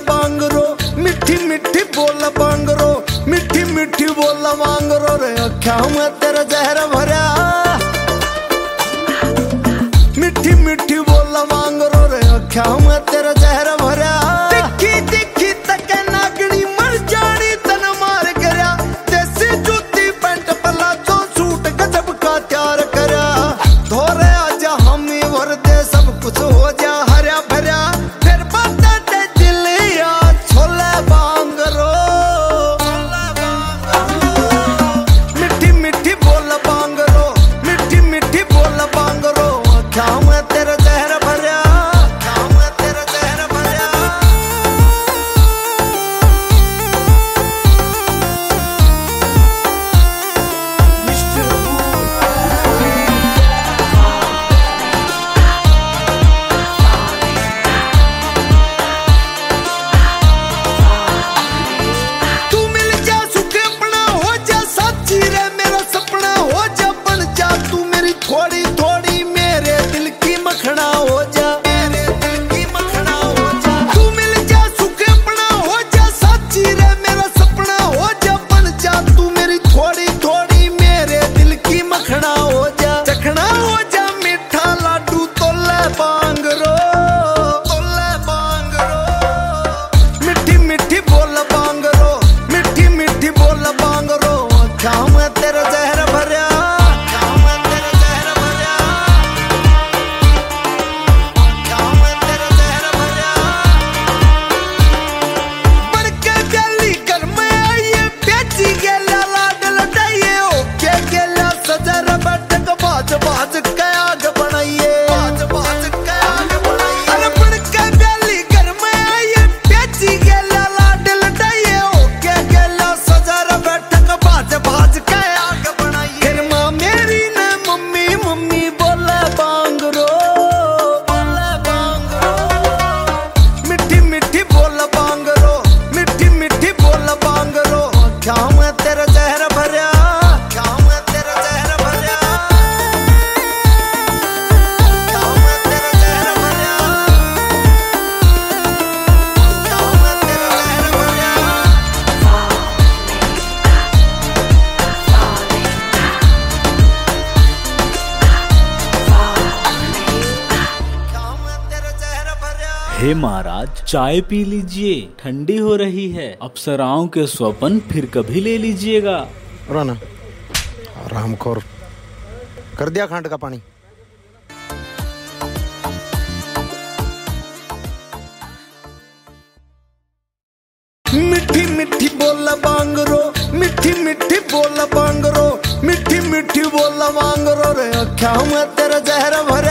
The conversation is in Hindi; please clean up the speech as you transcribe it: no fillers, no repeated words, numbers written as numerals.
बांगरो, मिठी मिठी बोल बांगरो, मिठी मिठी बोल बांगरो रे अखा में तेरा जहर भरा। मिठी मिठी बोल बांगरो रे अखा में तेरा जहर भरा। दिखी दिखी तक नागनी मर जानी तन मार करया, जैसे जूती पैंट पला जो सूट गजब का तैयार करया। धोरे आजा हम भर दे सब कुछ हो जा हरा भरा, फिर बता दे दिल या छोले बांगरो। मिठी मिठी बोल बांगरो, मिठी मिठी बोल बांगरो अखा में तेरा जहर भरा, अखा में तेरा जहर भरा। तू मिल जा सुख अपना हो जा साथी रे मेरा सपना हो जा बन जा तू मेरी थोड़ी थोड़ी मेरे दिल की मखना हो जा, मेरे दिल की मखना हो जा। तू मिल जा सुख अपना हो जा साथी रे मेरा सपना हो जा बन जा तू मेरी थोड़ी थोड़ी मेरे दिल की मखना हो जा। चखना हो जा मीठा लाडू तोले बांगरो, तोले बांगरो। मिठी मिठी बोल बांगरो, मिठी मिठी बोल बांगरो अखा में तेरा जहर भरा, अखा में तेरा जहर भरा, अखा में तेरा जहर भरा। बन के गली घर में आइए बेची गेला लाड लटाइए, ओके गेला सजर बैठक बाज बाज के आग बनाइए, बाज बाज के आग बनाइए। अरे बन के गली घर में आइए बेची गेला लाड लटाइए, ओके गेला सजर बैठक बाज बाज के आग बनाइए। फिर माँ मेरी ने मम्मी मम्मी बोले बांगरो, बोले बांगरो। मिठी मिठी बोल बांगरो, मिठी मिठी बोल बांगरो अखा में तेरा जहर भरा, अखा में तेरा जहर भरा, अखा में तेरा जहर भरा, अखा में तेरा जहर भरा। हे महाराज चाय पी लीजिए, ठंडी हो रही है। अप्सराओं के स्वप्न फिर कभी ले लीजिएगा। राना रामखोर कर दिया खांड का पानी। मिठी मिठी बोल बांगरो, मिठी मिठी बोल बांगरो, मिठी मिठी बोल बांगरो रे अखा में तेरा जहर भरा।